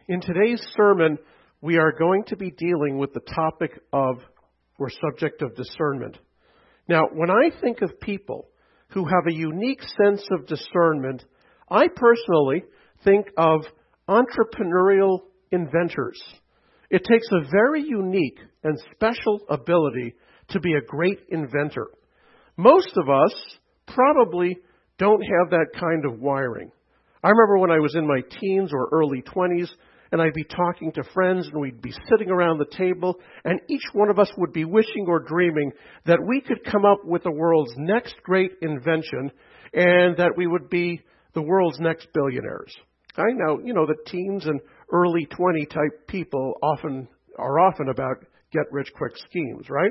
In today's sermon, we are going to be dealing with the topic of, or subject of, discernment. Now, when I think of people who have a unique sense of discernment, I personally think of entrepreneurial inventors. It takes a very unique and special ability to be a great inventor. Most of us probably don't have that kind of wiring. I remember when I was in my teens or early 20s, and I'd be talking to friends, and we'd be sitting around the table, and each one of us would be wishing or dreaming that we could come up with the world's next great invention, and that we would be the world's next billionaires. I know, the teens and early 20 type people are often about get-rich-quick schemes, right?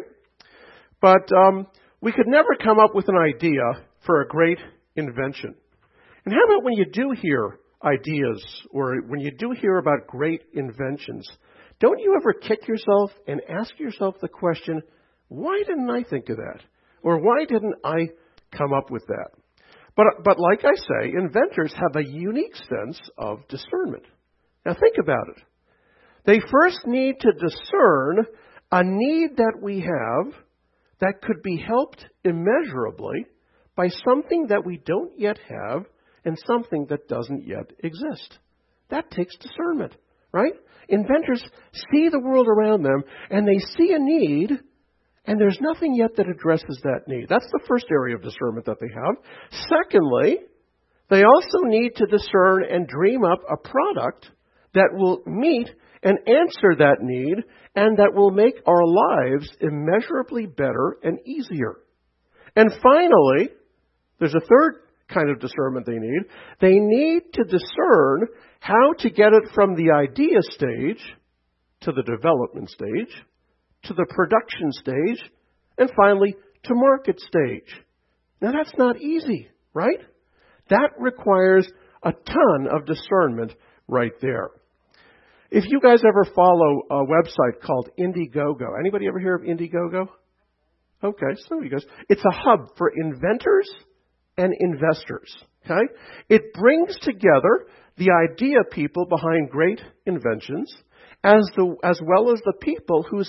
But we could never come up with an idea for a great invention. And how about when you do hear ideas, or when you do hear about great inventions, don't you ever kick yourself and ask yourself the question, why didn't I think of that? Or why didn't I come up with that? But like I say, inventors have a unique sense of discernment. Now think about it. They first need to discern a need that we have that could be helped immeasurably by something that we don't yet have and something that doesn't yet exist. That takes discernment, right? Inventors see the world around them, and they see a need, and there's nothing yet that addresses that need. That's the first area of discernment that they have. Secondly, they also need to discern and dream up a product that will meet and answer that need, and that will make our lives immeasurably better and easier. And finally, there's a third kind of discernment they need. They need to discern how to get it from the idea stage to the development stage, to the production stage, and finally to market stage. Now that's not easy, right? That requires a ton of discernment right there. If you guys ever follow a website called Indiegogo, anybody ever hear of Indiegogo? Okay, some of you guys. It's a hub for inventors and investors, okay? It brings together the idea people behind great inventions as well as the people whose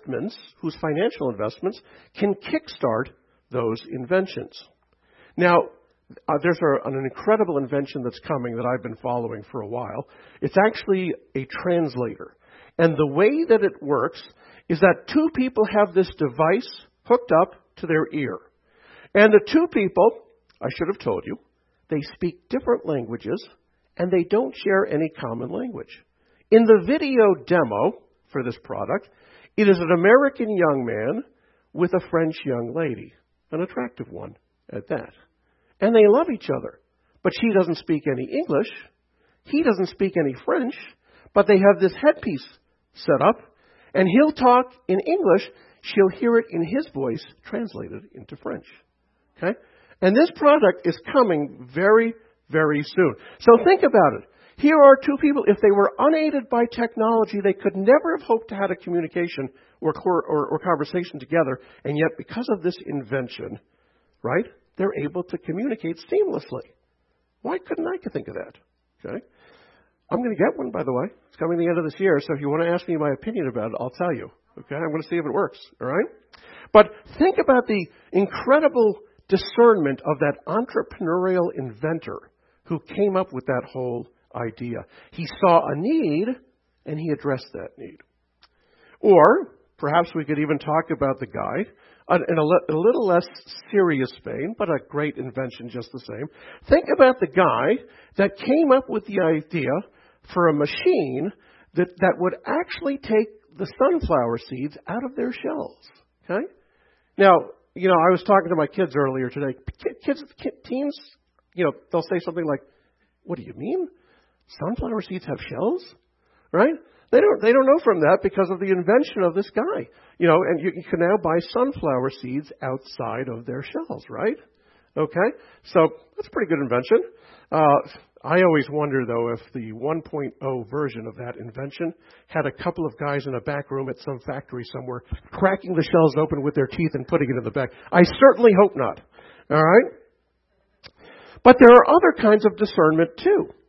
financial investments can kickstart those inventions. Now, there's an incredible invention that's coming that I've been following for a while. It's actually a translator. And the way that it works is that two people have this device hooked up to their ear. And the two people, I should have told you, they speak different languages, and they don't share any common language. In the video demo for this product, it is an American young man with a French young lady, an attractive one at that. And they love each other. But she doesn't speak any English. He doesn't speak any French. But they have this headpiece set up, and he'll talk in English. She'll hear it in his voice translated into French. Okay? And this product is coming very, very soon. So think about it. Here are two people, if they were unaided by technology, they could never have hoped to have a communication or conversation together. And yet, because of this invention, right, they're able to communicate seamlessly. Why couldn't I think of that? Okay? I'm going to get one, by the way. It's coming the end of this year, so if you want to ask me my opinion about it, I'll tell you. Okay? I'm going to see if it works. All right? But think about the incredible discernment of that entrepreneurial inventor who came up with that whole idea. He saw a need, and he addressed that need. Or perhaps we could even talk about the guy in a little less serious vein, but a great invention just the same. Think about the guy that came up with the idea for a machine that would actually take the sunflower seeds out of their shells. Okay? Now, I was talking to my kids earlier today. Teens, they'll say something like, "What do you mean? Sunflower seeds have shells?" Right? They don't know from that because of the invention of this guy. And you can now buy sunflower seeds outside of their shells, right? Okay? So that's a pretty good invention. I always wonder, though, if the 1.0 version of that invention had a couple of guys in a back room at some factory somewhere cracking the shells open with their teeth and putting it in the back. I certainly hope not. All right? But there are other kinds of discernment, too.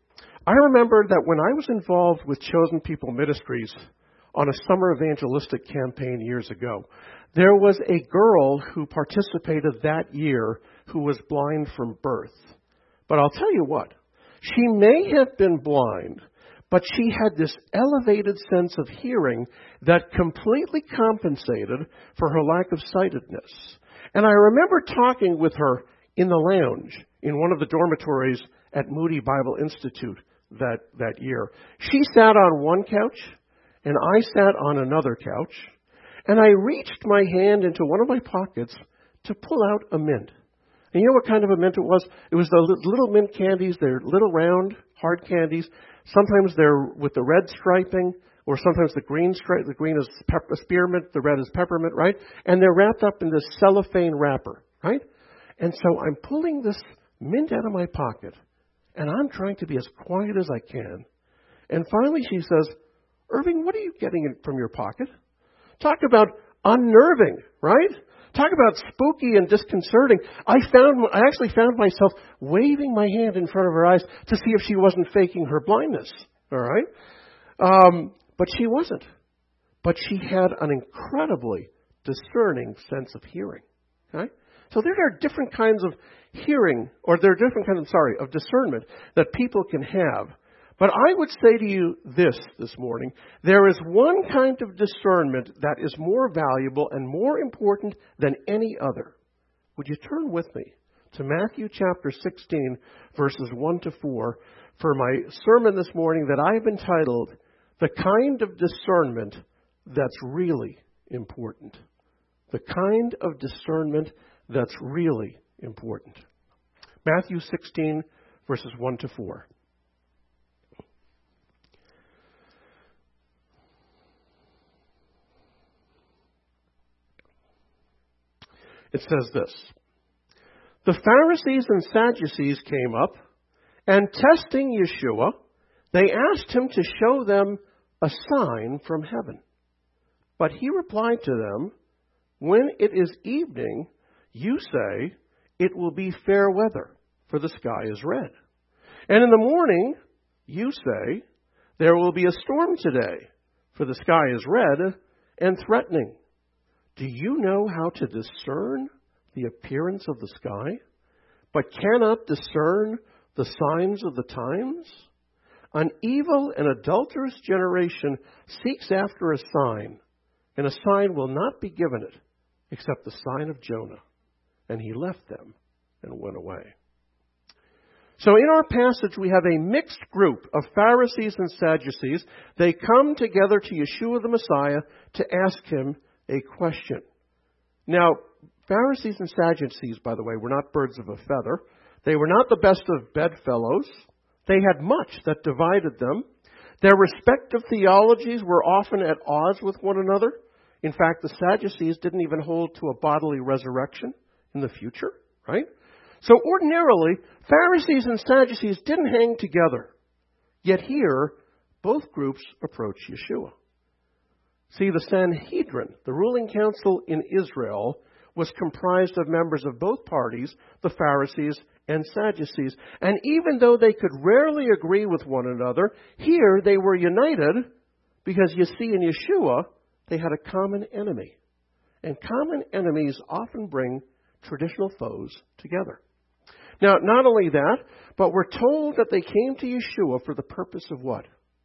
I remember that when I was involved with Chosen People Ministries on a summer evangelistic campaign years ago, there was a girl who participated that year who was blind from birth. But I'll tell you what, she may have been blind, but she had this elevated sense of hearing that completely compensated for her lack of sightedness. And I remember talking with her in the lounge in one of the dormitories at Moody Bible Institute that year. She sat on one couch, and I sat on another couch, and I reached my hand into one of my pockets to pull out a mint. And you know what kind of a mint it was? It was the little mint candies. They're little round, hard candies. Sometimes they're with the red striping, or sometimes the green stripe. The green is spearmint, the red is peppermint, right? And they're wrapped up in this cellophane wrapper, right? And so I'm pulling this mint out of my pocket, and I'm trying to be as quiet as I can. And finally she says, "Irving, what are you getting from your pocket?" Talk about unnerving, right? Talk about spooky and disconcerting. I actually found myself waving my hand in front of her eyes to see if she wasn't faking her blindness, all right? But she wasn't. But she had an incredibly discerning sense of hearing, okay? So there are different kinds of hearing, or there are different kinds, of discernment that people can have. But I would say to you this morning, there is one kind of discernment that is more valuable and more important than any other. Would you turn with me to Matthew chapter 16, verses 1 to 4, for my sermon this morning that I've entitled, "The Kind of Discernment That's Really Important." The kind of discernment that's really important. Matthew 16, verses 1 to 4. It says this: "The Pharisees and Sadducees came up, and testing Yeshua, they asked him to show them a sign from heaven. But he replied to them, 'When it is evening, you say, it will be fair weather, for the sky is red. And in the morning, you say, there will be a storm today, for the sky is red and threatening. Do you know how to discern the appearance of the sky, but cannot discern the signs of the times? An evil and adulterous generation seeks after a sign, and a sign will not be given it, except the sign of Jonah.' And he left them and went away." So in our passage, we have a mixed group of Pharisees and Sadducees. They come together to Yeshua the Messiah to ask him a question. Now, Pharisees and Sadducees, by the way, were not birds of a feather. They were not the best of bedfellows. They had much that divided them. Their respective theologies were often at odds with one another. In fact, the Sadducees didn't even hold to a bodily resurrection in the future, right? So ordinarily, Pharisees and Sadducees didn't hang together. Yet here, both groups approach Yeshua. See, the Sanhedrin, the ruling council in Israel, was comprised of members of both parties, the Pharisees and Sadducees. And even though they could rarely agree with one another, here they were united because, you see, in Yeshua, they had a common enemy. And common enemies often bring traditional foes together. Now, not only that, but we're told that they came to Yeshua for the purpose of what?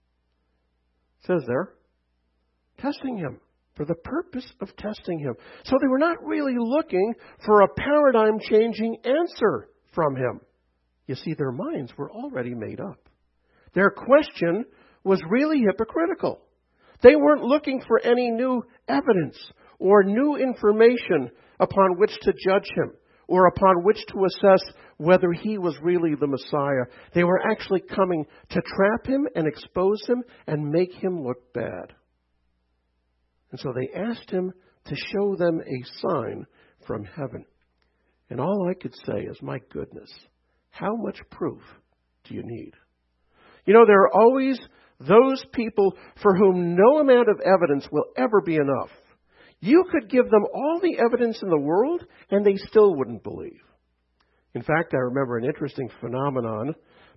It says there, testing him. For the purpose of testing him. So they were not really looking for a paradigm-changing answer from him. You see, their minds were already made up. Their question was really hypocritical. They weren't looking for any new evidence or new information upon which to judge him or upon which to assess whether he was really the Messiah. They were actually coming to trap him and expose him and make him look bad. And so they asked him to show them a sign from heaven. And all I could say is, my goodness, how much proof do you need? You know, there are always those people for whom no amount of evidence will ever be enough. You could give them all the evidence in the world, and they still wouldn't believe. In fact, I remember an interesting phenomenon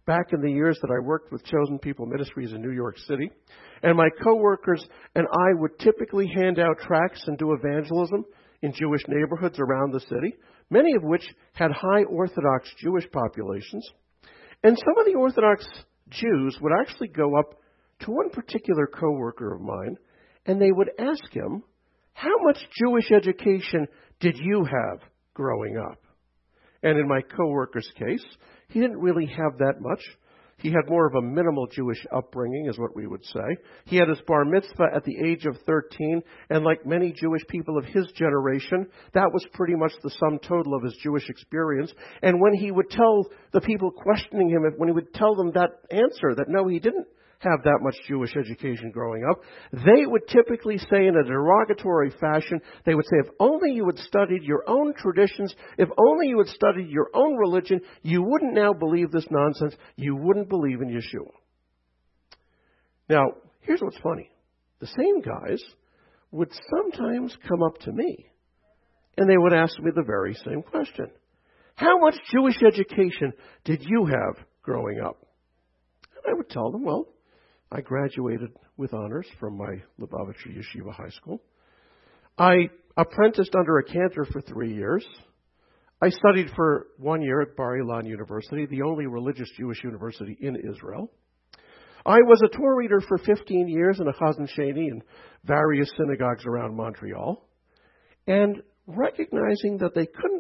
back in the years that I worked with Chosen People Ministries in New York City. And my coworkers and I would typically hand out tracts and do evangelism in Jewish neighborhoods around the city, many of which had high Orthodox Jewish populations. And some of the Orthodox Jews would actually go up to one particular coworker of mine, and they would ask him, "How much Jewish education did you have growing up?" And in my coworker's case, he didn't really have that much. He had more of a minimal Jewish upbringing, is what we would say. He had his bar mitzvah at the age of 13, and like many Jewish people of his generation, that was pretty much the sum total of his Jewish experience. And when he would tell the people questioning him, when he would tell them that answer, that no, he didn't have that much Jewish education growing up, they would typically say in a derogatory fashion, they would say, if only you had studied your own traditions, if only you had studied your own religion, you wouldn't now believe this nonsense. You wouldn't believe in Yeshua. Now, here's what's funny. The same guys would sometimes come up to me, and they would ask me the very same question. How much Jewish education did you have growing up? And I would tell them, well, I graduated with honors from my Lubavitcher Yeshiva High School. I apprenticed under a cantor for 3 years. I studied for 1 year at Bar Ilan University, the only religious Jewish university in Israel. I was a Torah reader for 15 years in a Chazon Sheni in various synagogues around Montreal. And recognizing that they couldn't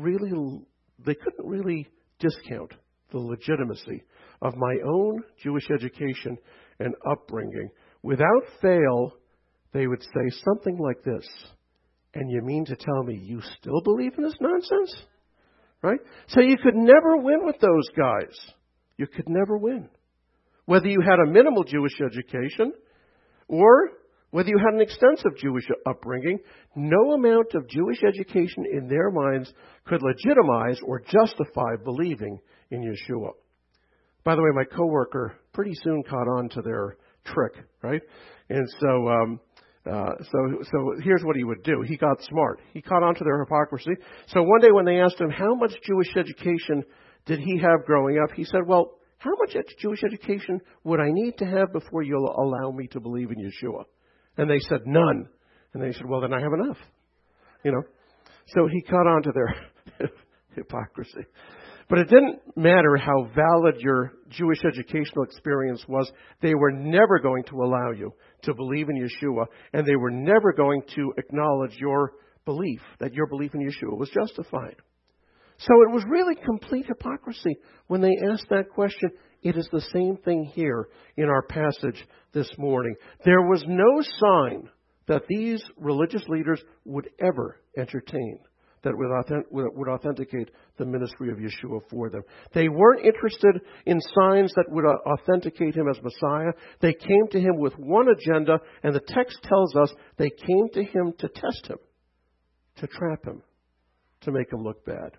really discount the legitimacy of my own Jewish education and upbringing, without fail, they would say something like this, "And you mean to tell me you still believe in this nonsense?" Right? So you could never win with those guys. You could never win. Whether you had a minimal Jewish education or whether you had an extensive Jewish upbringing, no amount of Jewish education in their minds could legitimize or justify believing in Yeshua. By the way, my coworker pretty soon caught on to their trick, right? And so here's what he would do. He got smart. He caught on to their hypocrisy. So one day when they asked him how much Jewish education did he have growing up, he said, well, how much Jewish education would I need to have before you'll allow me to believe in Yeshua? And they said, none. And they said, well, then I have enough. So he caught on to their hypocrisy. But it didn't matter how valid your Jewish educational experience was. They were never going to allow you to believe in Yeshua, and they were never going to acknowledge your belief, that your belief in Yeshua was justified. So it was really complete hypocrisy when they asked that question. It is the same thing here in our passage this morning. There was no sign that these religious leaders would ever entertain that would authenticate the ministry of Yeshua for them. They weren't interested in signs that would authenticate him as Messiah. They came to him with one agenda, and the text tells us they came to him to test him, to trap him, to make him look bad.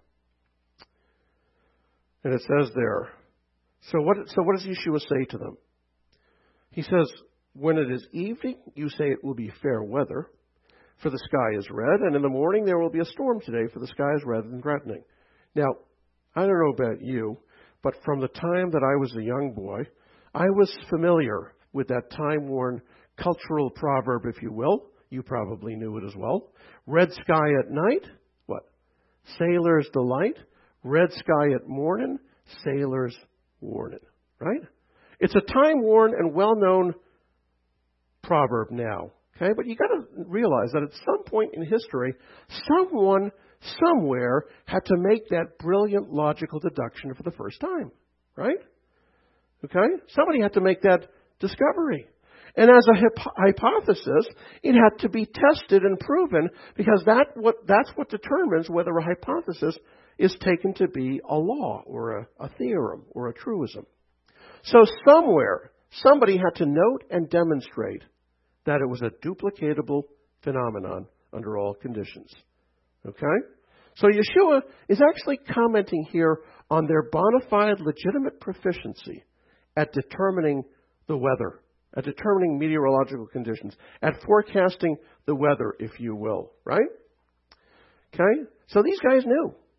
And it says there, so what does Yeshua say to them? He says, when it is evening, you say it will be fair weather, for the sky is red, and in the morning there will be a storm today, for the sky is red and threatening. Now, I don't know about you, but from the time that I was a young boy, I was familiar with that time-worn cultural proverb, if you will. You probably knew it as well. Red sky at night, what? Sailor's delight. Red sky at morning, sailor's warning. Right? It's a time-worn and well-known proverb now. Okay, but you got to realize that at some point in history, someone somewhere had to make that brilliant logical deduction for the first time, right? Okay, somebody had to make that discovery, and as a hypothesis, it had to be tested and proven, because that's what determines whether a hypothesis is taken to be a law or a theorem or a truism. So somewhere, somebody had to note and demonstrate that it was a duplicatable phenomenon under all conditions. Okay? So Yeshua is actually commenting here on their bona fide legitimate proficiency at determining the weather, at determining meteorological conditions, at forecasting the weather, if you will. Right? Okay? So these guys knew.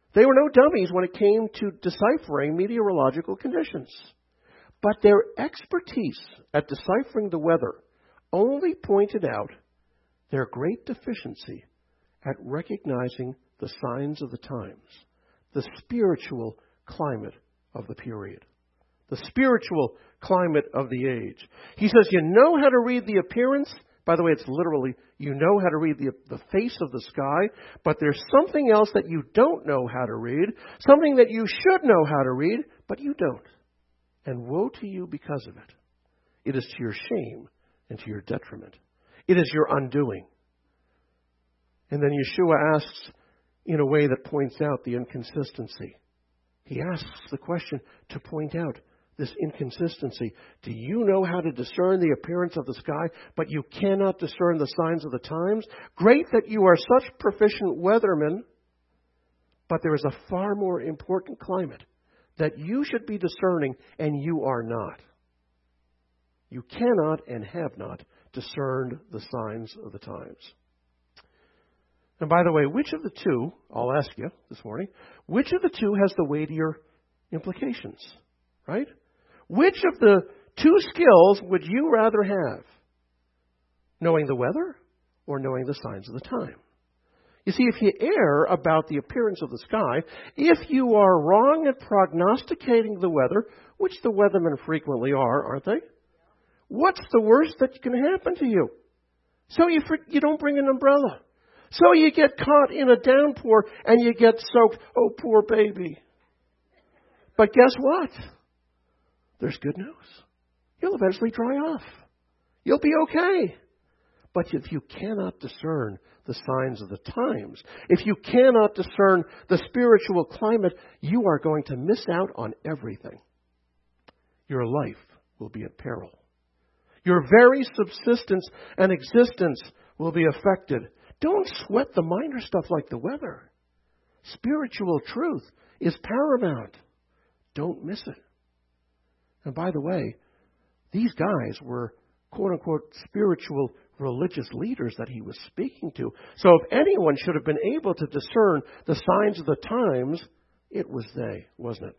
They were no dummies when it came to deciphering meteorological conditions. But their expertise at deciphering the weather only pointed out their great deficiency at recognizing the signs of the times, the spiritual climate of the period, the spiritual climate of the age. He says, you know how to read the appearance. By the way, it's literally, you know how to read the face of the sky, but there's something else that you don't know how to read, something that you should know how to read, but you don't. And woe to you because of it. It is to your shame and to your detriment. It is your undoing. And then Yeshua asks in a way that points out the inconsistency. He asks the question to point out this inconsistency. Do you know how to discern the appearance of the sky, but you cannot discern the signs of the times? Great that you are such proficient weathermen, but there is a far more important climate that you should be discerning, and you are not. You cannot and have not discerned the signs of the times. And by the way, which of the two, I'll ask you this morning, which of the two has the weightier implications, right? Which of the two skills would you rather have? Knowing the weather or knowing the signs of the time? You see, if you err about the appearance of the sky, if you are wrong at prognosticating the weather, which the weathermen frequently are, aren't they? What's the worst that can happen to you? So you don't bring an umbrella. So you get caught in a downpour and you get soaked. Oh, poor baby. But guess what? There's good news. You'll eventually dry off. You'll be okay. But if you cannot discern the signs of the times, if you cannot discern the spiritual climate, you are going to miss out on everything. Your life will be at peril. Your very subsistence and existence will be affected. Don't sweat the minor stuff like the weather. Spiritual truth is paramount. Don't miss it. And by the way, these guys were quote-unquote spiritual religious leaders that he was speaking to. So if anyone should have been able to discern the signs of the times, it was they, wasn't it?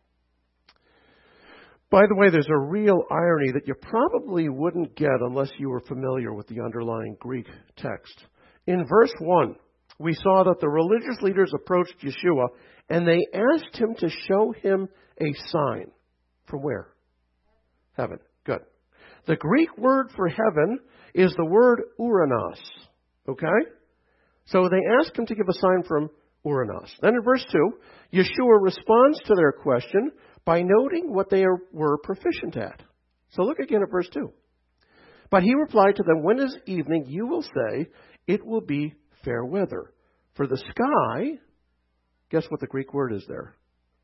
By the way, there's a real irony that you probably wouldn't get unless you were familiar with the underlying Greek text. In verse 1, we saw that the religious leaders approached Yeshua and they asked him to show him a sign. From where? Heaven. Good. The Greek word for heaven is the word Uranos. Okay? So they ask him to give a sign from Uranos. Then in verse 2, Yeshua responds to their question by noting what they were proficient at. So look again at verse 2. But he replied to them, when it is evening, you will say, it will be fair weather. For the sky, guess what the Greek word is there?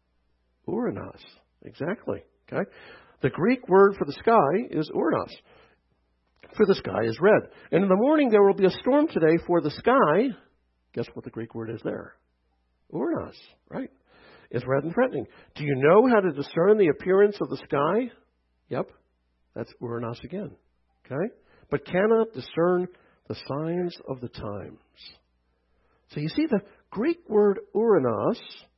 Uranos. Exactly. Okay? The Greek word for the sky is Uranos. For the sky is red. And in the morning there will be a storm today for the sky. Guess what the Greek word is there? Uranos, right? Is red and threatening. Do you know how to discern the appearance of the sky? Yep. That's Uranos again. Okay? But cannot discern the signs of the times. So you see, the Greek word Uranos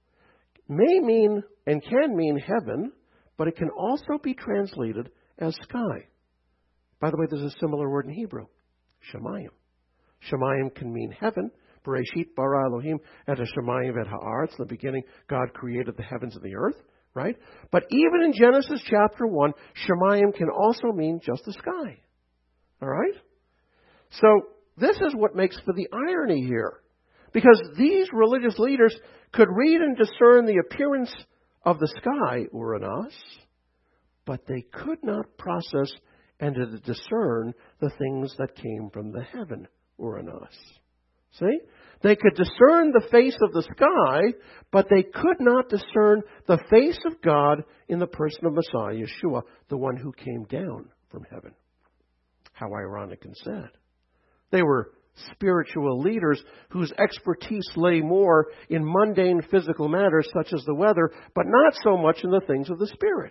may mean and can mean heaven, but it can also be translated as sky. By the way, there's a similar word in Hebrew, Shemayim. Shemayim can mean heaven. Bereshit bara Elohim et ha-shemayim et ha'aretz. In the beginning, God created the heavens and the earth, right? But even in Genesis chapter 1, Shemayim can also mean just the sky. All right? So this is what makes for the irony here. Because these religious leaders could read and discern the appearance of the sky, Uranos, but they could not process and to discern the things that came from the heaven, Uranos. See? They could discern the face of the sky, but they could not discern the face of God in the person of Messiah, Yeshua, the one who came down from heaven. How ironic and sad. They were spiritual leaders whose expertise lay more in mundane physical matters such as the weather, but not so much in the things of the Spirit.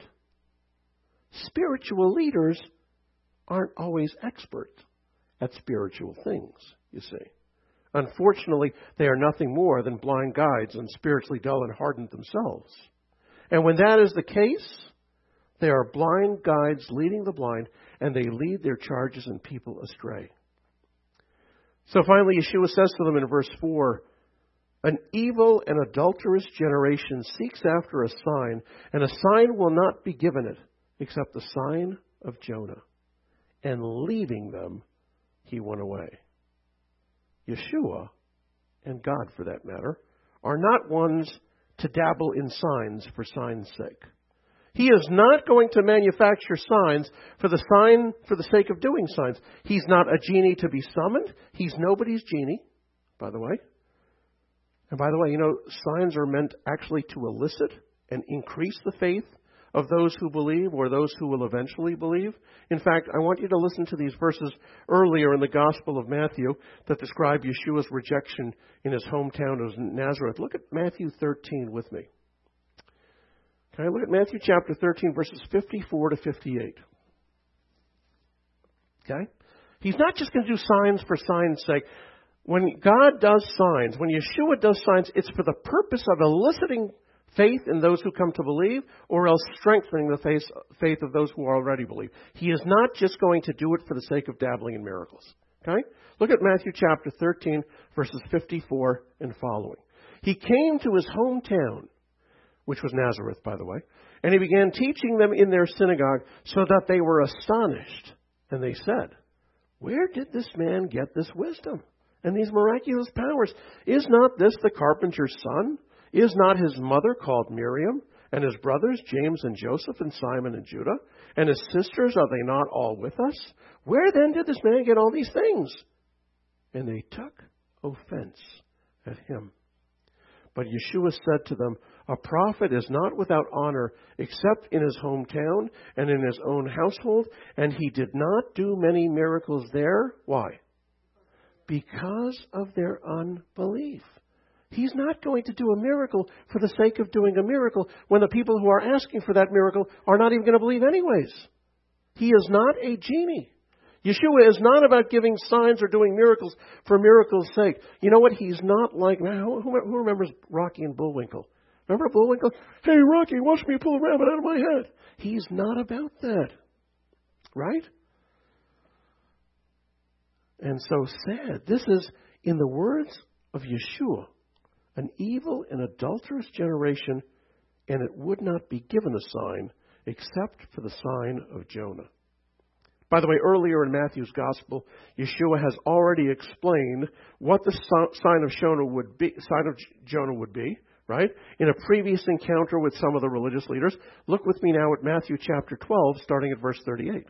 Spiritual leaders aren't always expert at spiritual things, you see. Unfortunately, they are nothing more than blind guides and spiritually dull and hardened themselves. And when that is the case, they are blind guides leading the blind, and they lead their charges and people astray. So finally, Yeshua says to them in verse 4, "An evil and adulterous generation seeks after a sign, and a sign will not be given it, except the sign of Jonah. And leaving them, he went away." Yeshua, and God for that matter, are not ones to dabble in signs for signs' sake. He is not going to manufacture signs for the sake of doing signs. He's not a genie to be summoned. He's nobody's genie, by the way. And by the way, signs are meant actually to elicit and increase the faith of those who believe or those who will eventually believe. In fact, I want you to listen to these verses earlier in the Gospel of Matthew that describe Yeshua's rejection in his hometown of Nazareth. Look at Matthew 13 with me. Can I look at Matthew chapter 13, verses 54 to 58? Okay? He's not just going to do signs for signs' sake. When God does signs, when Yeshua does signs, it's for the purpose of eliciting faith in those who come to believe, or else strengthening the faith of those who already believe. He is not just going to do it for the sake of dabbling in miracles. Okay? Look at Matthew chapter 13, verses 54 and following. "He came to his hometown," which was Nazareth, by the way, "and he began teaching them in their synagogue, so that they were astonished. And they said, 'Where did this man get this wisdom and these miraculous powers? Is not this the carpenter's son? Is not his mother called Miriam? And his brothers, James and Joseph and Simon and Judah? And his sisters, are they not all with us? Where then did this man get all these things?' And they took offense at him. But Yeshua said to them, 'A prophet is not without honor except in his hometown and in his own household.' And he did not do many miracles there." Why? "Because of their unbelief." He's not going to do a miracle for the sake of doing a miracle when the people who are asking for that miracle are not even going to believe anyways. He is not a genie. Yeshua is not about giving signs or doing miracles for miracles' sake. You know what? He's not like, who remembers Rocky and Bullwinkle? Remember Bullwinkle? "Hey, Rocky, watch me pull a rabbit out of my head." He's not about that. Right? And so sad. This is, in the words of Yeshua, an evil and adulterous generation, and it would not be given a sign except for the sign of Jonah. By the way, earlier in Matthew's Gospel, Yeshua has already explained what the sign of Jonah would be, right? In a previous encounter with some of the religious leaders. Look with me now at Matthew chapter 12, starting at verse 38.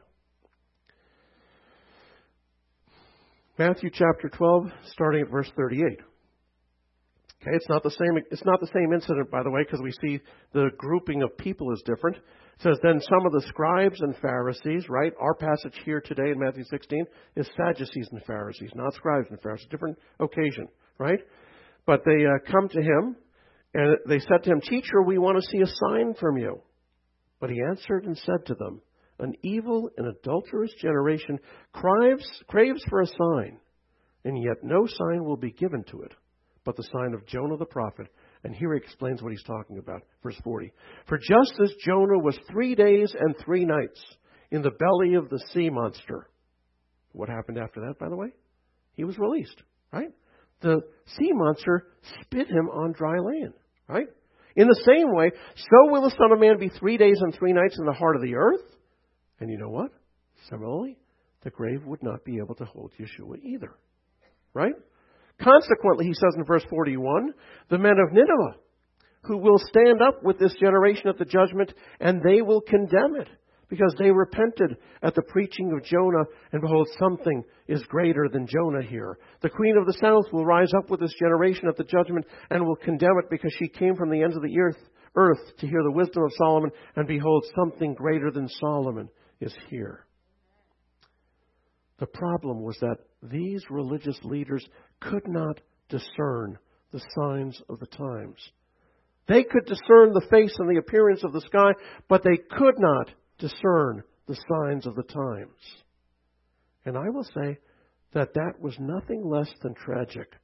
Matthew chapter 12, starting at verse 38. Okay, it's not the same incident, by the way, because we see the grouping of people is different. It says, "Then some of the scribes and Pharisees," right? Our passage here today in Matthew 16 is Sadducees and Pharisees, not scribes and Pharisees. Different occasion, right? But they come to him, and they said to him, "Teacher, we want to see a sign from you." But he answered and said to them, "An evil and adulterous generation craves for a sign, and yet no sign will be given to it, but the sign of Jonah the prophet." And here he explains what he's talking about. Verse 40. "For just as Jonah was 3 days and 3 nights in the belly of the sea monster." What happened after that, by the way? He was released, right? The sea monster spit him on dry land, right? "In the same way, so will the Son of Man be 3 days and 3 nights in the heart of the earth." And you know what? Similarly, the grave would not be able to hold Yeshua either, right? "Consequently," he says in verse 41, "the men of Nineveh, who will stand up with this generation at the judgment, and they will condemn it, because they repented at the preaching of Jonah, and behold, something is greater than Jonah here. The queen of the south will rise up with this generation at the judgment, and will condemn it, because she came from the ends of the earth to hear the wisdom of Solomon, and behold, something greater than Solomon is here." The problem was that these religious leaders could not discern the signs of the times. They could discern the face and the appearance of the sky, but they could not discern the signs of the times. And I will say that was nothing less than tragic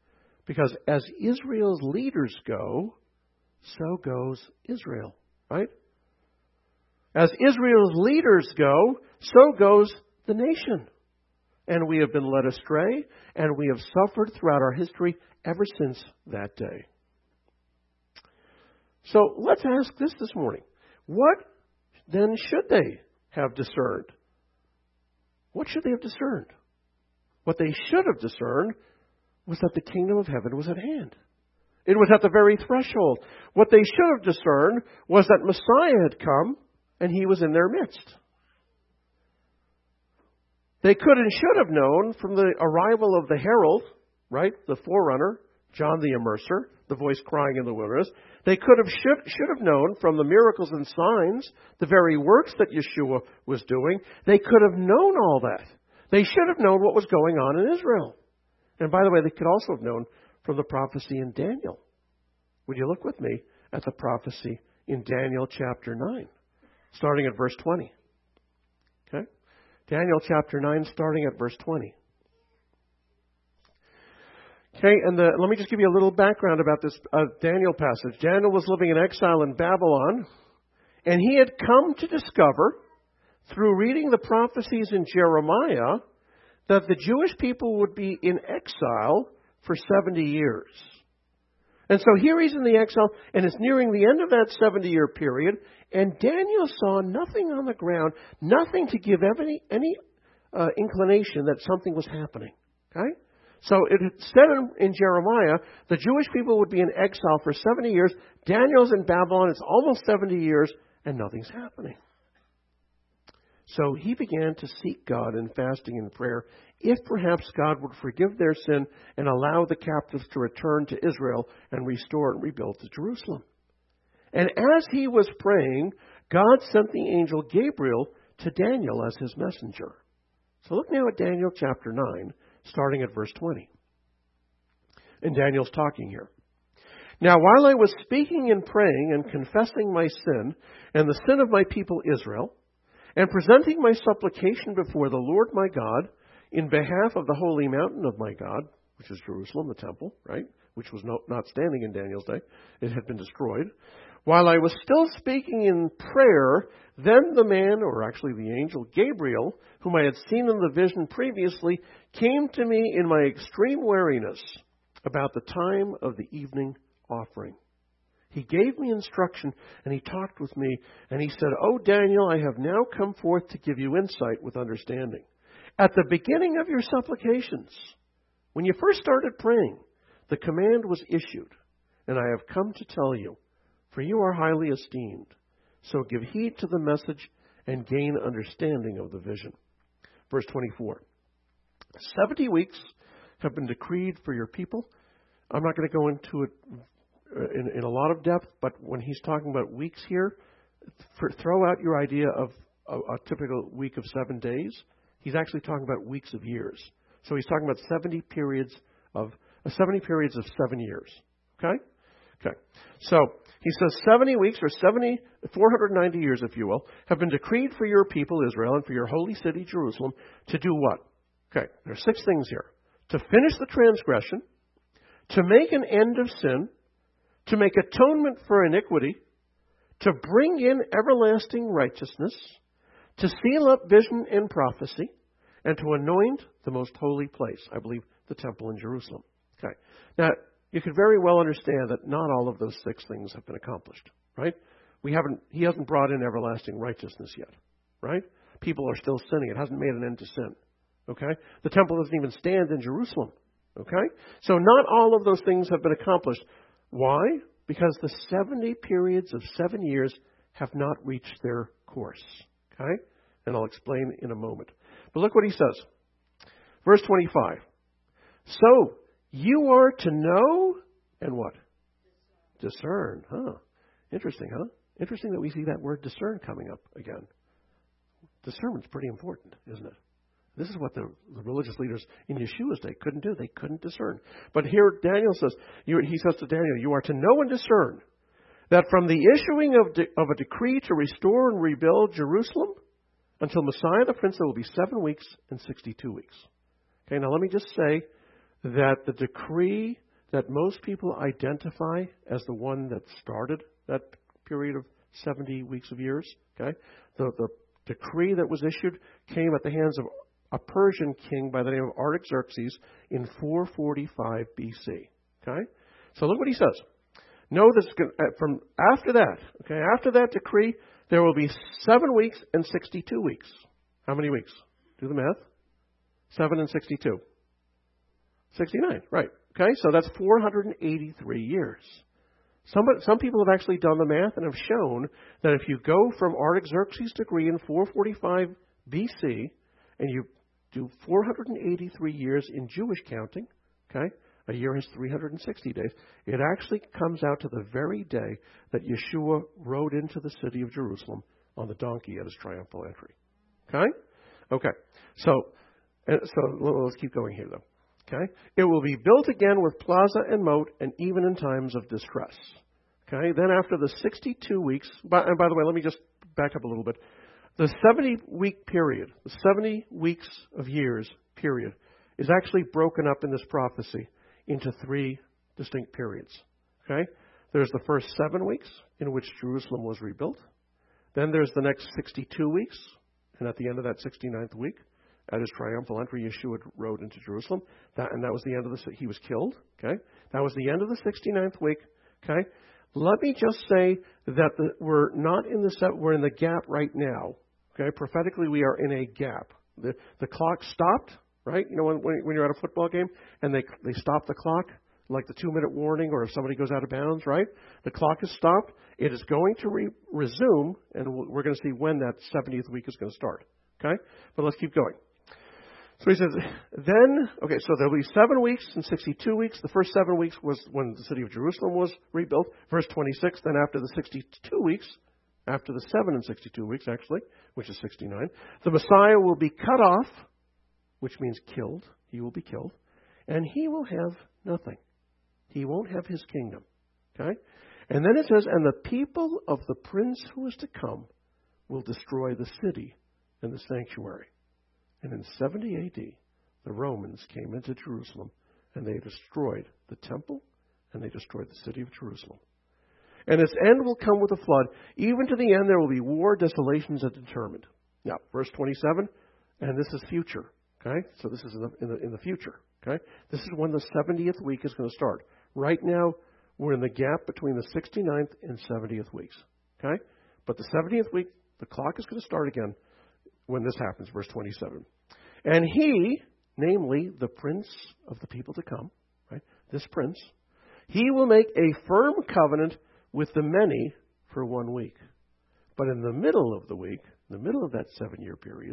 Because as Israel's leaders go, so goes Israel, right? As Israel's leaders go, so goes the nation. And we have been led astray, and we have suffered throughout our history ever since that day. So let's ask this morning. What then should they have discerned? What should they have discerned? What they should have discerned was that the kingdom of heaven was at hand. It was at the very threshold. What they should have discerned was that Messiah had come and he was in their midst. They could and should have known from the arrival of the herald, right, the forerunner, John the Immerser, the voice crying in the wilderness. They should have known from the miracles and signs, the very works that Yeshua was doing. They could have known all that. They should have known what was going on in Israel. And by the way, they could also have known from the prophecy in Daniel. Would you look with me at the prophecy in Daniel chapter 9, starting at verse 20? Okay? Daniel chapter 9, starting at verse 20. Okay, and let me just give you a little background about this Daniel passage. Daniel was living in exile in Babylon, and he had come to discover, through reading the prophecies in Jeremiah, that the Jewish people would be in exile for 70 years. And so here he's in the exile, and it's nearing the end of that 70-year period, and Daniel saw nothing on the ground, nothing to give any inclination that something was happening. Okay? So it said in Jeremiah, the Jewish people would be in exile for 70 years. Daniel's in Babylon, it's almost 70 years, and nothing's happening. So he began to seek God in fasting and prayer, if perhaps God would forgive their sin and allow the captives to return to Israel and restore and rebuild to Jerusalem. And as he was praying, God sent the angel Gabriel to Daniel as his messenger. So look now at Daniel chapter 9, starting at verse 20. And Daniel's talking here. Now, while I was speaking and praying and confessing my sin and the sin of my people Israel, and presenting my supplication before the Lord my God in behalf of the holy mountain of my God, which is Jerusalem, the temple, right, which was not standing in Daniel's day. It had been destroyed. While I was still speaking in prayer, then the man, or actually the angel Gabriel, whom I had seen in the vision previously, came to me in my extreme weariness about the time of the evening offering. He gave me instruction, and he talked with me, and he said, "O Daniel, I have now come forth to give you insight with understanding. At the beginning of your supplications, when you first started praying, the command was issued, and I have come to tell you, for you are highly esteemed. So give heed to the message and gain understanding of the vision." Verse 24. 70 weeks have been decreed for your people. I'm not going to go into it in a lot of depth, but when he's talking about weeks here, throw out your idea of a typical week of 7 days. He's actually talking about weeks of years. So he's talking about 70 periods of 7 years. Okay? Okay. So he says 70 weeks, or 490 years, if you will, have been decreed for your people Israel and for your holy city Jerusalem to do what? Okay, there are 6 things here. To finish the transgression, to make an end of sin, to make atonement for iniquity, to bring in everlasting righteousness, to seal up vision and prophecy, and to anoint the most holy place, I believe the temple in Jerusalem. Okay. Now, you could very well understand that not all of those 6 things have been accomplished, right? He hasn't brought in everlasting righteousness yet, right? People are still sinning. It hasn't made an end to sin, okay? The temple doesn't even stand in Jerusalem, okay? So not all of those things have been accomplished. Why? Because the 70 periods of 7 years have not reached their course. Okay? And I'll explain in a moment. But look what he says. Verse 25. So you are to know and what? Discern. Interesting, huh? Interesting that we see that word discern coming up again. Discernment's pretty important, isn't it? This is what the religious leaders in Yeshua's day couldn't do. They couldn't discern. But here Daniel says, he says to Daniel, you are to know and discern that from the issuing of a decree to restore and rebuild Jerusalem until Messiah the Prince, there will be 7 weeks and 62 weeks. Okay, now let me just say that the decree that most people identify as the one that started that period of 70 weeks of years. Okay, the decree that was issued came at the hands of a Persian king by the name of Artaxerxes in 445 BC. Okay, so look what he says. Know this from after that. Okay, after that decree, there will be 7 weeks and 62 weeks. How many weeks? Do the math. 7 and 62. 69, right. Okay, so that's 483 years. Some people have actually done the math and have shown that if you go from Artaxerxes' decree in 445 BC and you do 483 years in Jewish counting, okay, a year has 360 days, it actually comes out to the very day that Yeshua rode into the city of Jerusalem on the donkey at his triumphal entry. Okay? Okay. So let's keep going here, though. Okay? It will be built again with plaza and moat, and even in times of distress. Okay? Then after the 62 weeks, and by the way, let me just back up a little bit. The 70-week period, the 70 weeks of years period, is actually broken up in this prophecy into 3 distinct periods. Okay? There's the first 7 weeks in which Jerusalem was rebuilt. Then there's the next 62 weeks, and at the end of that 69th week, at his triumphal entry, Yeshua rode into Jerusalem. That was the end of he was killed. Okay, that was the end of the 69th week. Okay, let me just say that we're not in we're in the gap right now. Okay, prophetically we are in a gap. The clock stopped. Right, you know when you're at a football game and they stop the clock, like the 2-minute warning, or if somebody goes out of bounds. Right, the clock is stopped. It is going to resume, and we're going to see when that 70th week is going to start. Okay, but let's keep going. So he says, so there'll be 7 weeks and 62 weeks. The first 7 weeks was when the city of Jerusalem was rebuilt. Verse 26, then after the 62 weeks, after the 7 and 62 weeks actually, which is 69, the Messiah will be cut off, which means killed. He will be killed. And he will have nothing. He won't have his kingdom. Okay? And then it says, and the people of the prince who is to come will destroy the city and the sanctuary. And in 70 A.D., the Romans came into Jerusalem, and they destroyed the temple, and they destroyed the city of Jerusalem. And its end will come with a flood. Even to the end there will be war, desolations, and determined. Now, verse 27, and this is future. Okay? So this is in the future. Okay? This is when the 70th week is going to start. Right now, we're in the gap between the 69th and 70th weeks. Okay? But the 70th week, the clock is going to start again when this happens, verse 27. And he, namely the prince of the people to come, right? This prince, he will make a firm covenant with the many for 1 week. But in the middle of the week, in the middle of that 7-year period,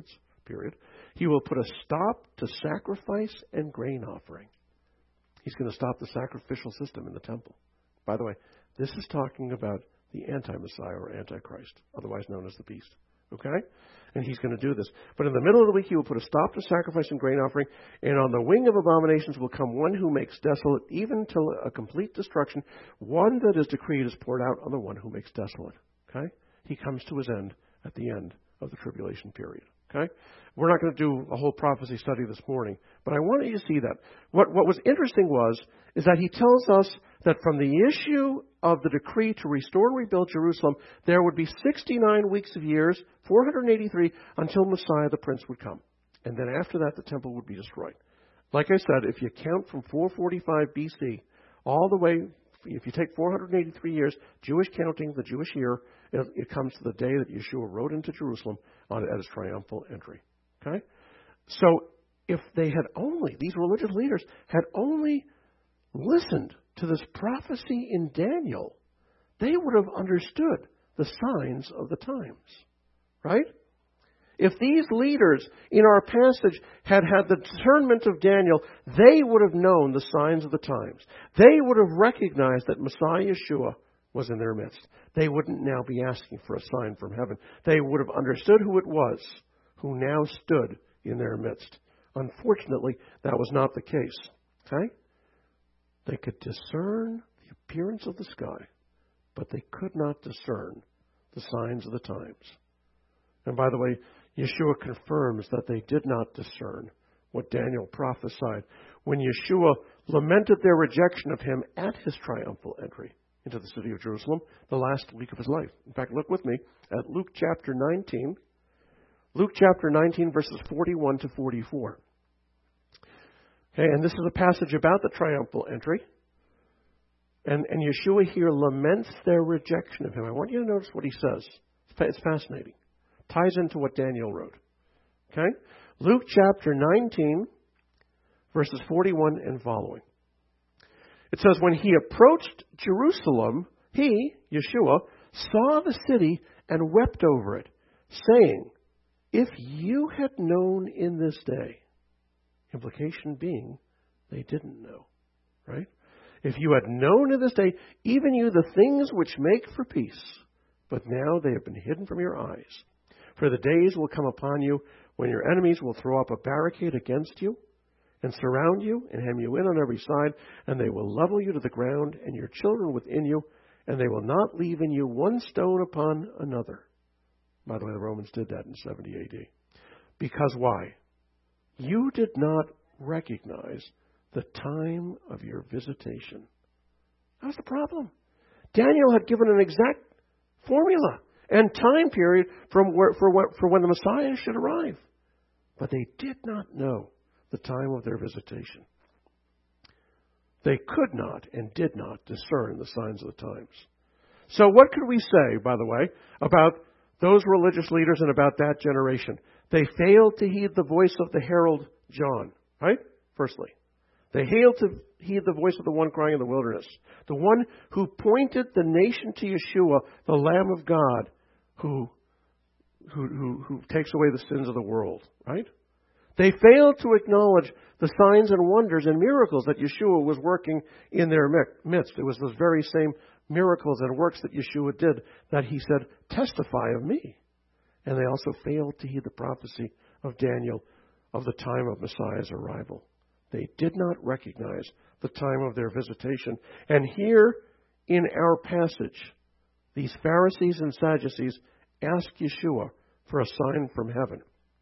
he will put a stop to sacrifice and grain offering. He's going to stop the sacrificial system in the temple. By the way, this is talking about the anti-Messiah or Antichrist, otherwise known as the beast. Okay? And he's going to do this. But in the middle of the week, he will put a stop to sacrifice and grain offering. And on the wing of abominations will come one who makes desolate, even till a complete destruction. One that is decreed is poured out on the one who makes desolate. Okay? He comes to his end at the end of the tribulation period. Okay? We're not going to do a whole prophecy study this morning, but I wanted you to see that. What was interesting is that he tells us that from the issue of the decree to restore and rebuild Jerusalem, there would be 69 weeks of years, 483, until Messiah the Prince would come. And then after that, the temple would be destroyed. Like I said, if you count from 445 BC all the way, if you take 483 years, Jewish counting, the Jewish year, it comes to the day that Yeshua rode into Jerusalem at his triumphal entry. Okay? So if they had only, these religious leaders had only listened to this prophecy in Daniel, they would have understood the signs of the times. Right? If these leaders in our passage had had the discernment of Daniel, they would have known the signs of the times. They would have recognized that Messiah Yeshua was in their midst. They wouldn't now be asking for a sign from heaven. They would have understood who it was who now stood in their midst. Unfortunately, that was not the case. Okay? They could discern the appearance of the sky, but they could not discern the signs of the times. And by the way, Yeshua confirms that they did not discern what Daniel prophesied when Yeshua lamented their rejection of him at his triumphal entry into the city of Jerusalem, the last week of his life. In fact, look with me at Luke chapter 19. Luke chapter 19, verses 41 to 44. Okay, and this is a passage about the triumphal entry. And Yeshua here laments their rejection of him. I want you to notice what he says. It's fascinating. Ties into what Daniel wrote. Okay? Luke chapter 19, verses 41 and following. It says, when he approached Jerusalem, he, Yeshua, saw the city and wept over it, saying, if you had known in this day, implication being they didn't know, right? If you had known in this day, even you, the things which make for peace, but now they have been hidden from your eyes. For the days will come upon you when your enemies will throw up a barricade against you and surround you and hem you in on every side, and they will level you to the ground and your children within you, and they will not leave in you one stone upon another. By the way, the Romans did that in 70 AD. Because why? You did not recognize the time of your visitation. That was the problem. Daniel had given an exact formula and time period for when the Messiah should arrive. But they did not know the time of their visitation. They could not and did not discern the signs of the times. So what could we say, by the way, about those religious leaders and about that generation? They failed to heed the voice of the herald John, right? Firstly. They failed to heed the voice of the one crying in the wilderness, the one who pointed the nation to Yeshua, the Lamb of God, who takes away the sins of the world, right? They failed to acknowledge the signs and wonders and miracles that Yeshua was working in their midst. It was those very same miracles and works that Yeshua did that he said, testify of me. And they also failed to heed the prophecy of Daniel of the time of Messiah's arrival. They did not recognize the time of their visitation. And here in our passage, these Pharisees and Sadducees ask Yeshua for a sign from heaven.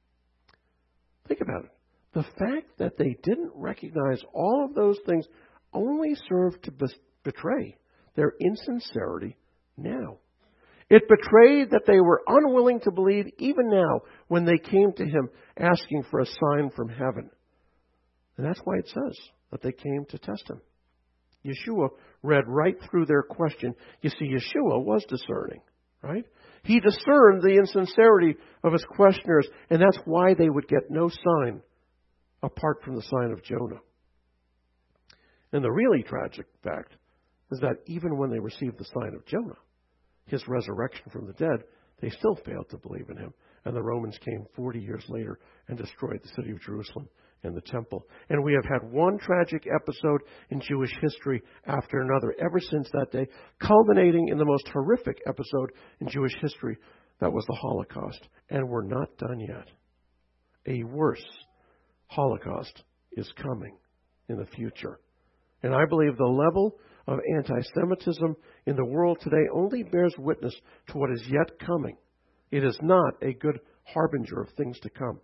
Think about it. The fact that they didn't recognize all of those things only served to betray their insincerity now. It betrayed that they were unwilling to believe even now when they came to him asking for a sign from heaven. And that's why it says that they came to test him. Yeshua read right through their question. You see, Yeshua was discerning, right? He discerned the insincerity of his questioners, and that's why they would get no sign apart from the sign of Jonah. And the really tragic fact is that even when they received the sign of Jonah, his resurrection from the dead, they still failed to believe in him. And the Romans came 40 years later and destroyed the city of Jerusalem and the temple. And we have had one tragic episode in Jewish history after another ever since that day, culminating in the most horrific episode in Jewish history. That was the Holocaust. And we're not done yet. A worse Holocaust is coming in the future. And I believe the level of anti-Semitism in the world today only bears witness to what is yet coming. It is not a good harbinger of things to come.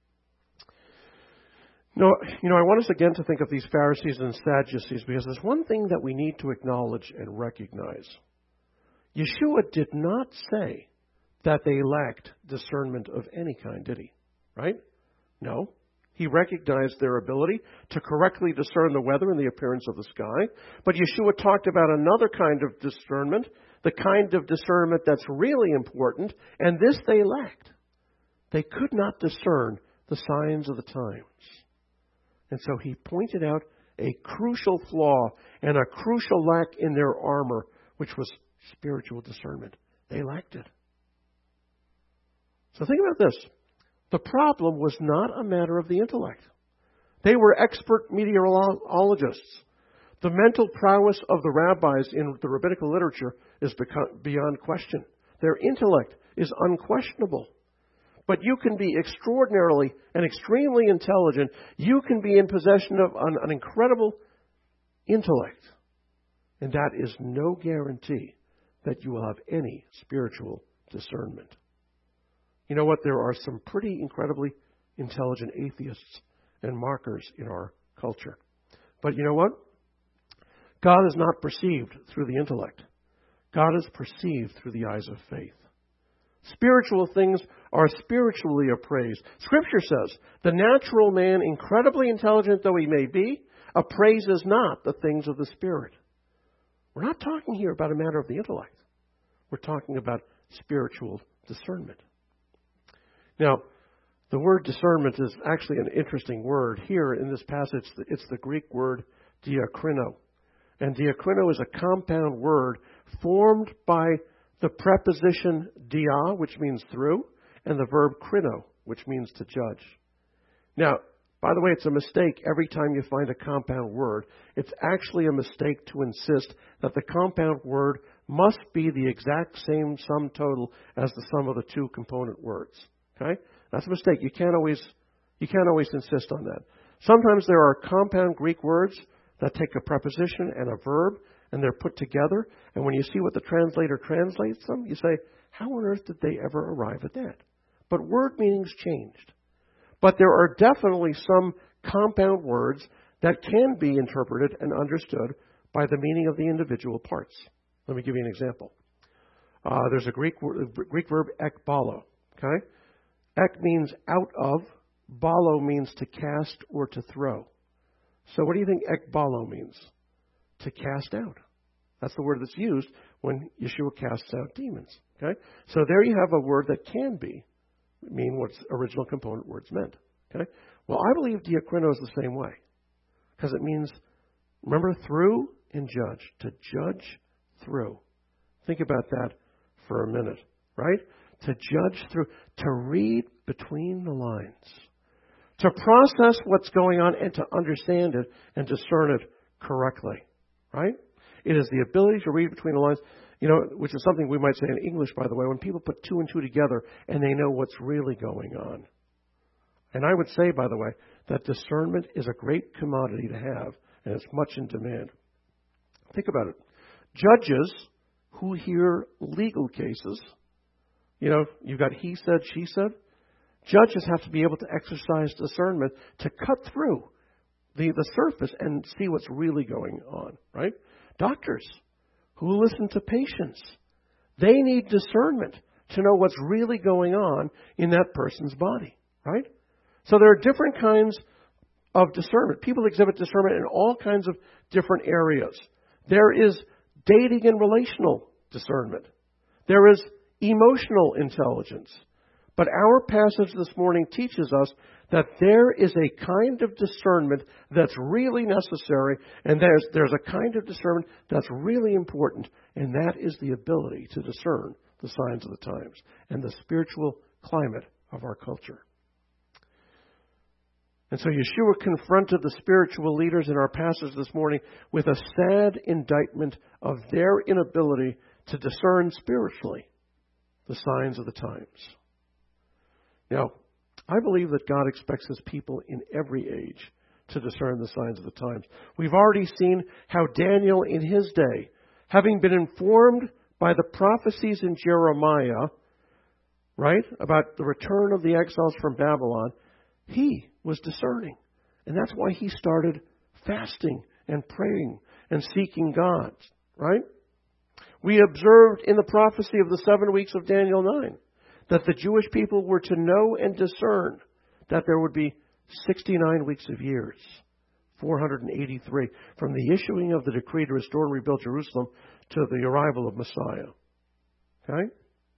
No, I want us again to think of these Pharisees and Sadducees because there's one thing that we need to acknowledge and recognize. Yeshua did not say that they lacked discernment of any kind, did he? Right? No. He recognized their ability to correctly discern the weather and the appearance of the sky. But Yeshua talked about another kind of discernment, the kind of discernment that's really important, and this they lacked. They could not discern the signs of the times. And so he pointed out a crucial flaw and a crucial lack in their armor, which was spiritual discernment. They lacked it. So think about this. The problem was not a matter of the intellect. They were expert meteorologists. The mental prowess of the rabbis in the rabbinical literature is beyond question. Their intellect is unquestionable. But you can be extraordinarily and extremely intelligent. You can be in possession of an incredible intellect. And that is no guarantee that you will have any spiritual discernment. You know what? There are some pretty incredibly intelligent atheists and markers in our culture. But you know what? God is not perceived through the intellect. God is perceived through the eyes of faith. Spiritual things are spiritually appraised. Scripture says, the natural man, incredibly intelligent though he may be, appraises not the things of the Spirit. We're not talking here about a matter of the intellect. We're talking about spiritual discernment. Now, the word discernment is actually an interesting word. Here in this passage, it's the Greek word diakrino. And diakrino is a compound word formed by the preposition dia, which means through, and the verb krino, which means to judge. Now, by the way, it's a mistake every time you find a compound word. It's actually a mistake to insist that the compound word must be the exact same sum total as the sum of the two component words. Okay? That's a mistake. You can't always insist on that. Sometimes there are compound Greek words that take a preposition and a verb, and they're put together. And when you see what the translator translates them, you say, how on earth did they ever arrive at that? But word meanings changed. But there are definitely some compound words that can be interpreted and understood by the meaning of the individual parts. Let me give you an example. There's a Greek verb ekbalo. Okay? Ek means out of. Balo means to cast or to throw. So what do you think ekbalo means? To cast out. That's the word that's used when Yeshua casts out demons. Okay? So there you have a word that can mean what original component words meant. Okay? Well, I believe diakrino is the same way. Because it means, remember, through and judge. To judge through. Think about that for a minute. Right? To judge through. To read between the lines. To process what's going on and to understand it and discern it correctly. Right? It is the ability to read between the lines, which is something we might say in English, by the way, when people put two and two together and they know what's really going on. And I would say, by the way, that discernment is a great commodity to have, and it's much in demand. Think about it. Judges who hear legal cases, you've got he said, she said. Judges have to be able to exercise discernment to cut through the surface and see what's really going on, right? Doctors who listen to patients, they need discernment to know what's really going on in that person's body, right? So there are different kinds of discernment. People exhibit discernment in all kinds of different areas. There is dating and relational discernment. There is emotional intelligence. But our passage this morning teaches us that there is a kind of discernment that's really necessary, and there's a kind of discernment that's really important, and that is the ability to discern the signs of the times and the spiritual climate of our culture. And so Yeshua confronted the spiritual leaders in our passage this morning with a sad indictment of their inability to discern spiritually the signs of the times. Now, I believe that God expects His people in every age to discern the signs of the times. We've already seen how Daniel in his day, having been informed by the prophecies in Jeremiah, right, about the return of the exiles from Babylon, he was discerning. And that's why he started fasting and praying and seeking God, right? We observed in the prophecy of the 7 weeks of Daniel 9 that the Jewish people were to know and discern that there would be 69 weeks of years, 483, from the issuing of the decree to restore and rebuild Jerusalem to the arrival of Messiah. Okay?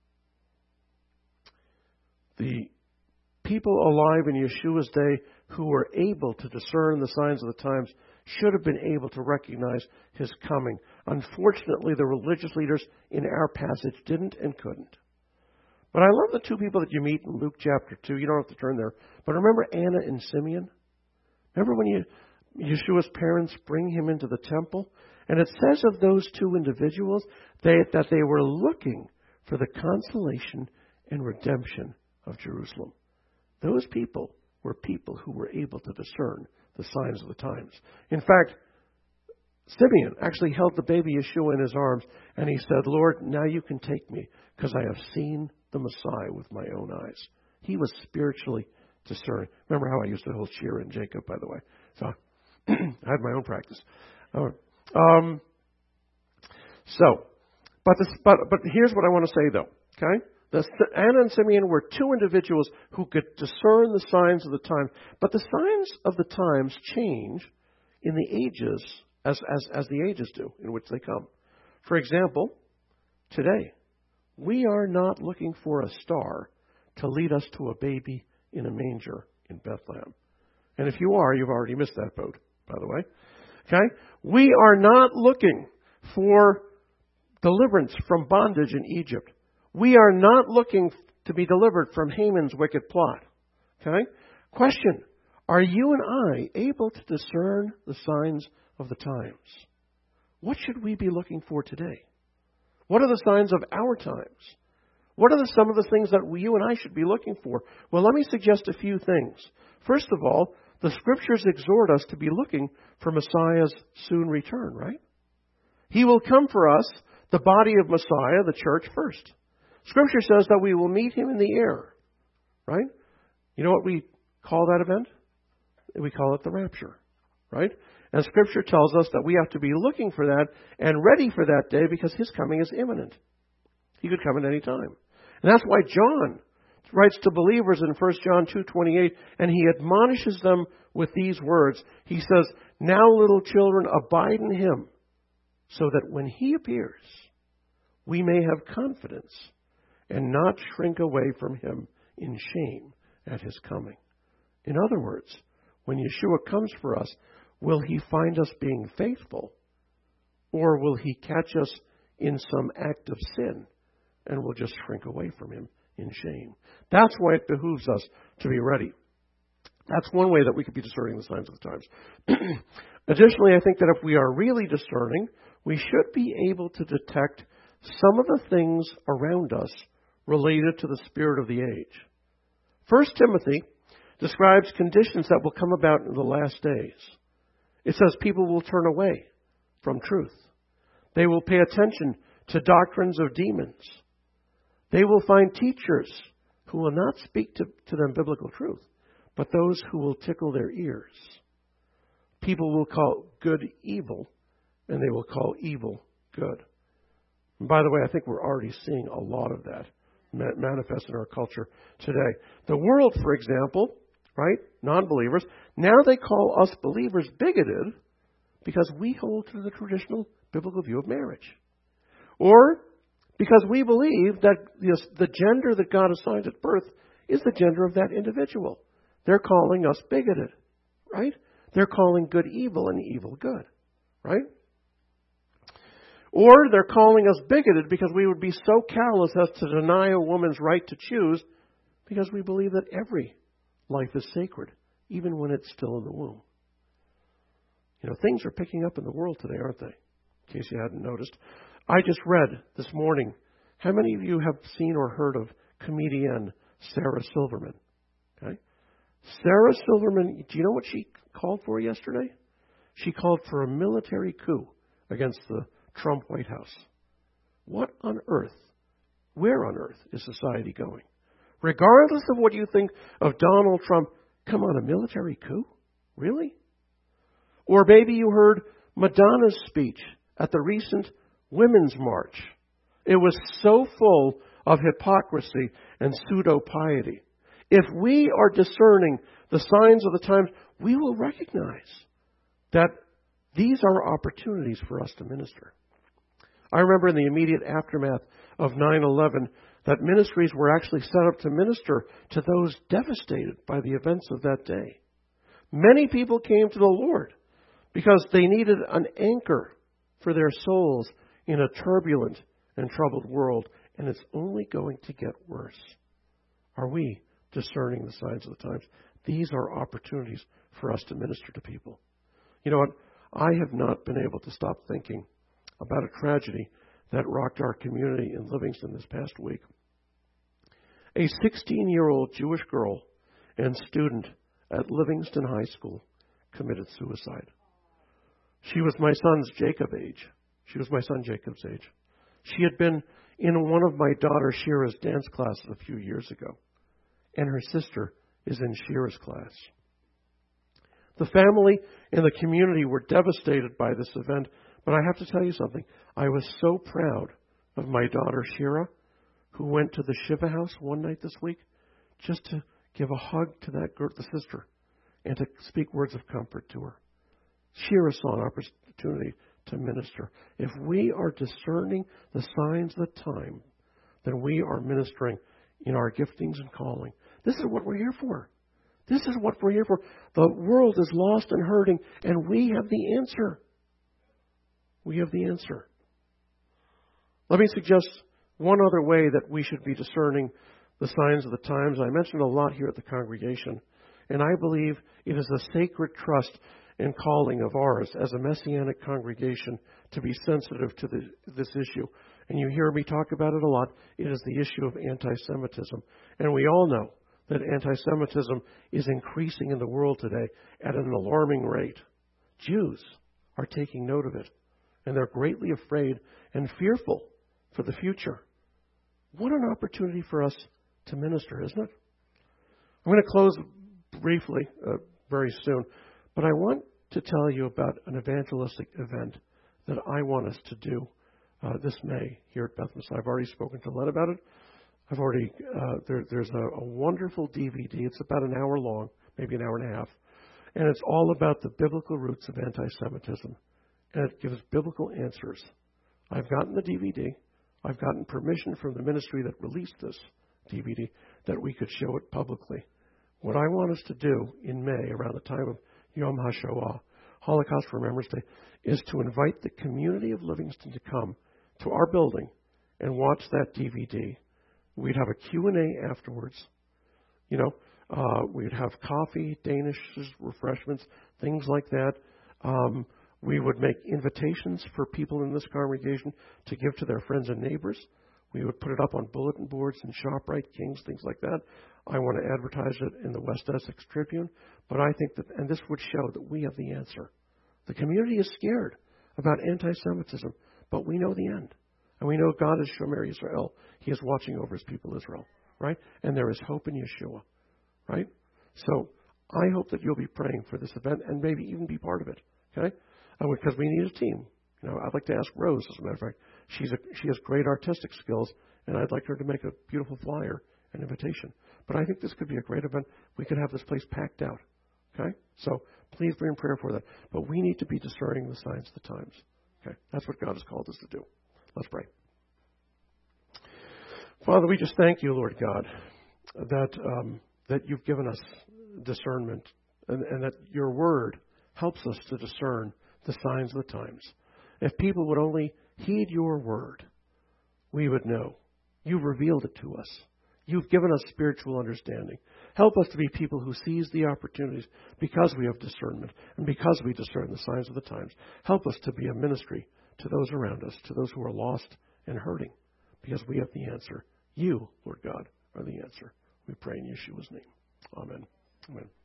The people alive in Yeshua's day who were able to discern the signs of the times should have been able to recognize His coming. Unfortunately, the religious leaders in our passage didn't and couldn't. But I love the two people that you meet in Luke chapter 2. You don't have to turn there. But remember Anna and Simeon? Remember when Yeshua's parents bring him into the temple? And it says of those two individuals that they were looking for the consolation and redemption of Jerusalem. Those people were people who were able to discern the signs of the times. In fact, Simeon actually held the baby Yeshua in his arms, and he said, Lord, now you can take me, because I have seen the Messiah with my own eyes. He was spiritually discerning. Remember how I used to hold Shira and Jacob, by the way. So I had my own practice. But here's what I want to say, though. Okay? Anna and Simeon were two individuals who could discern the signs of the time. But the signs of the times change in the ages as the ages do in which they come. For example, today, we are not looking for a star to lead us to a baby in a manger in Bethlehem. And if you are, you've already missed that boat, by the way. Okay? We are not looking for deliverance from bondage in Egypt. We are not looking to be delivered from Haman's wicked plot. Okay? Question: are you and I able to discern the signs of the times? What should we be looking for today? What are the signs of our times? What are some of the things that you and I should be looking for? Well, let me suggest a few things. First of all, the Scriptures exhort us to be looking for Messiah's soon return, right? He will come for us, the body of Messiah, the church, first. Scripture says that we will meet him in the air, right? You know what we call that event? We call it the rapture, right? And Scripture tells us that we have to be looking for that and ready for that day because his coming is imminent. He could come at any time. And that's why John writes to believers in 1 John 2:28, and he admonishes them with these words. He says, "Now, little children, abide in him, so that when he appears, we may have confidence and not shrink away from him in shame at his coming." In other words, when Yeshua comes for us, will he find us being faithful, or will he catch us in some act of sin and we'll just shrink away from him in shame? That's why it behooves us to be ready. That's one way that we could be discerning the signs of the times. Additionally, I think that if we are really discerning, we should be able to detect some of the things around us related to the spirit of the age. 1 Timothy describes conditions that will come about in the last days. It says people will turn away from truth. They will pay attention to doctrines of demons. They will find teachers who will not speak to them biblical truth, but those who will tickle their ears. People will call good evil, and they will call evil good. And by the way, I think we're already seeing a lot of that manifest in our culture today. The world, for example, right, non-believers, now they call us believers bigoted because we hold to the traditional biblical view of marriage. Or because we believe that the gender that God assigned at birth is the gender of that individual. They're calling us bigoted, right? They're calling good evil and evil good, right? Or they're calling us bigoted because we would be so callous as to deny a woman's right to choose because we believe that every life is sacred, even when it's still in the womb. You know, things are picking up in the world today, aren't they? In case you hadn't noticed. I just read this morning, how many of you have seen or heard of comedian Sarah Silverman? Okay. Sarah Silverman, do you know what she called for yesterday? She called for a military coup against the Trump White House. What on earth, where on earth is society going? Regardless of what you think of Donald Trump, come on, a military coup? Really? Or maybe you heard Madonna's speech at the recent Women's March. It was so full of hypocrisy and pseudo-piety. If we are discerning the signs of the times, we will recognize that these are opportunities for us to minister. I remember in the immediate aftermath of 9/11 that ministries were actually set up to minister to those devastated by the events of that day. Many people came to the Lord because they needed an anchor for their souls in a turbulent and troubled world, and it's only going to get worse. Are we discerning the signs of the times? These are opportunities for us to minister to people. You know what? I have not been able to stop thinking about a tragedy that rocked our community in Livingston this past week. A 16-year-old Jewish girl and student at Livingston High School committed suicide. She was my son Jacob's age. She had been in one of my daughter Shira's dance classes a few years ago, and her sister is in Shira's class. The family and the community were devastated by this event, but I have to tell you something. I was so proud of my daughter Shira, who went to the Shiva house one night this week just to give a hug to that girl, the sister, and to speak words of comfort to her. Shira saw an opportunity to minister. If we are discerning the signs of the time, then we are ministering in our giftings and calling. This is what we're here for. This is what we're here for. The world is lost and hurting, and we have the answer. We have the answer. Let me suggest one other way that we should be discerning the signs of the times. I mentioned a lot here at the congregation, and I believe it is a sacred trust and calling of ours as a Messianic congregation to be sensitive to this issue. And you hear me talk about it a lot. It is the issue of anti-Semitism. And we all know that anti-Semitism is increasing in the world today at an alarming rate. Jews are taking note of it, and they're greatly afraid and fearful for the future. What an opportunity for us to minister, isn't it? I'm going to close briefly very soon, but I want to tell you about an evangelistic event that I want us to do this May here at Beth Messiah. I've already spoken to Len about it. I've already there's a wonderful DVD. It's about an hour long, maybe an hour and a half, and it's all about the biblical roots of anti-Semitism, and it gives biblical answers. I've gotten the DVD. I've gotten permission from the ministry that released this DVD that we could show it publicly. What I want us to do in May, around the time of Yom HaShoah, Holocaust Remembrance Day, is to invite the community of Livingston to come to our building and watch that DVD. We'd have a Q&A afterwards. We'd have coffee, Danish refreshments, things like that. We would make invitations for people in this congregation to give to their friends and neighbors. We would put it up on bulletin boards in ShopRite, Kings, things like that. I want to advertise it in the West Essex Tribune. But I think that, and this would show that we have the answer. The community is scared about anti-Semitism, but we know the end. And we know God is Shomer Yisrael. He is watching over his people Israel, right? And there is hope in Yeshua, right? So I hope that you'll be praying for this event and maybe even be part of it, okay? Because we need a team. I'd like to ask Rose, as a matter of fact. She has great artistic skills, and I'd like her to make a beautiful flyer and invitation. But I think this could be a great event. We could have this place packed out, okay? So please be in prayer for that. But we need to be discerning the signs of the times, okay? That's what God has called us to do. Let's pray. Father, we just thank you, Lord God, that you've given us discernment and that your word helps us to discern the signs of the times. If people would only heed your word, we would know. You've revealed it to us. You've given us spiritual understanding. Help us to be people who seize the opportunities because we have discernment and because we discern the signs of the times. Help us to be a ministry to those around us, to those who are lost and hurting, because we have the answer. You, Lord God, are the answer. We pray in Yeshua's name. Amen. Amen.